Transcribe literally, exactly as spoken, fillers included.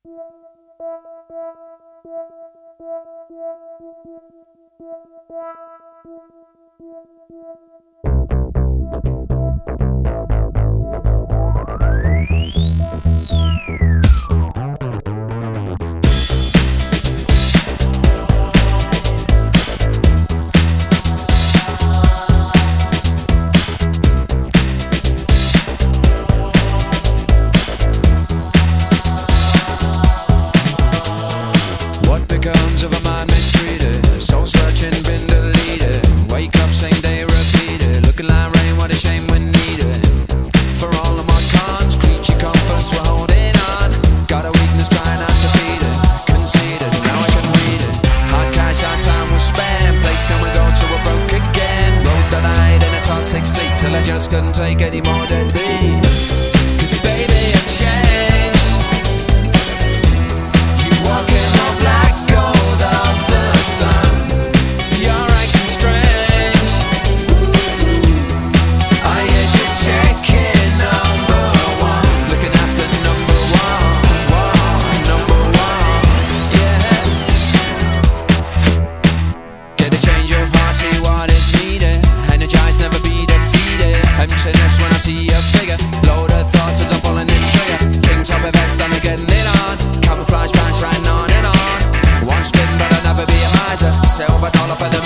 What becomes of a mind mistreated? Soul searching, been deleted. Wake up, same day, repeated. Looking like rain, what a shame when needed. For all of my cons, creature comforts, we're holding on. Got a weakness crying out defeated. Conceded, now I can read it. Hard cash, our time was spent. Place can we go till we're broke again. Road that I hate in a toxic seat till I just couldn't take any more than me. Cause baby, I've changed. You walk in all black gold of the sun. You're acting strange. I hear just checking number one. Looking after number one, one, number one, yeah. Get a change of heart, see what is needed. Energize, never be defeated. Emptiness when I see a figure. Load of thoughts as I'm pulling this trigger. King top of vest, I'm getting it on. Camouflage pants riding on and on. One spin, but I'll never be a miser. Silver dollar for the